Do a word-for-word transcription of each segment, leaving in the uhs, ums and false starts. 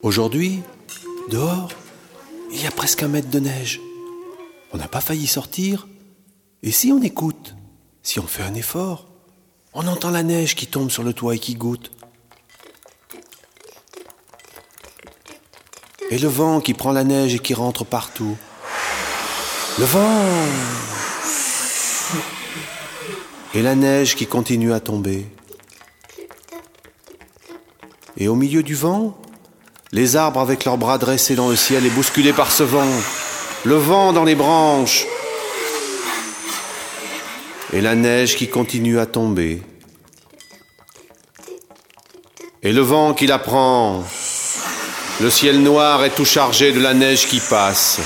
Aujourd'hui, dehors, il y a presque un mètre de neige. On n'a pas failli sortir. Et si on écoute, si on fait un effort, on entend la neige qui tombe sur le toit et qui goutte. Et le vent qui prend la neige et qui rentre partout. Le vent! Et la neige qui continue à tomber. Et au milieu du vent, les arbres avec leurs bras dressés dans le ciel et bousculés par ce vent. Le vent dans les branches. Et la neige qui continue à tomber. Et le vent qui la prend. Le ciel noir est tout chargé de la neige qui passe.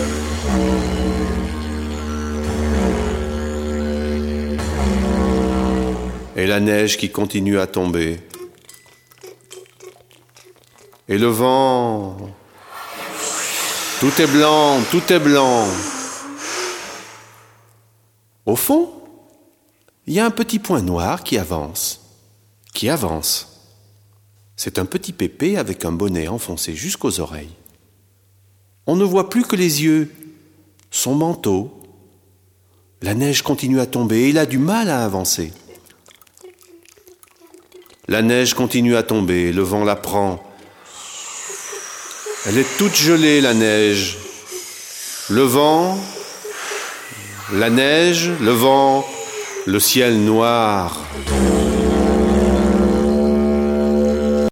Et la neige qui continue à tomber. Et le vent, tout est blanc, tout est blanc. Au fond, il y a un petit point noir qui avance, qui avance. C'est un petit pépé avec un bonnet enfoncé jusqu'aux oreilles. On ne voit plus que les yeux, son manteau. La neige continue à tomber et il a du mal à avancer. La neige continue à tomber, le vent la prend. Elle est toute gelée, la neige. Le vent, la neige, le vent, le ciel noir.